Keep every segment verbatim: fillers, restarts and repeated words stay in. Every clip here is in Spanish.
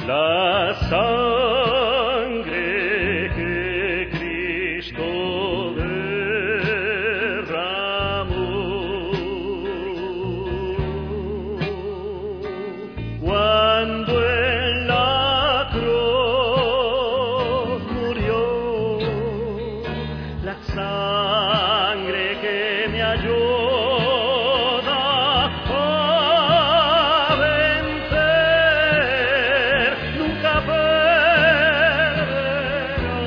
La sangre que Cristo derramó cuando en la cruz murió, la sangre que me ayuda a vencer, nunca perderá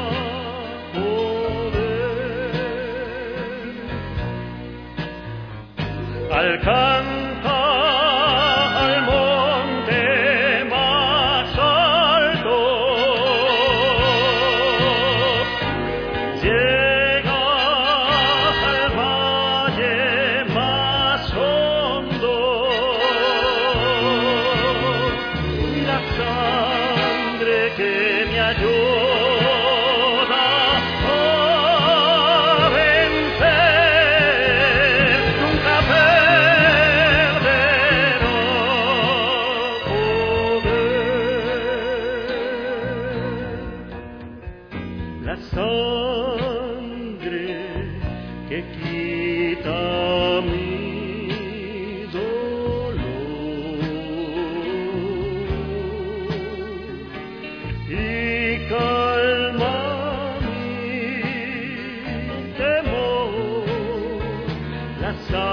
poder. Alcanza al monte más alto, llega al valle más hondo, la sangre que me ayuda a vencer, nunca perderá poder. La sangre que quita mi dolor y calma mi temor, la sangre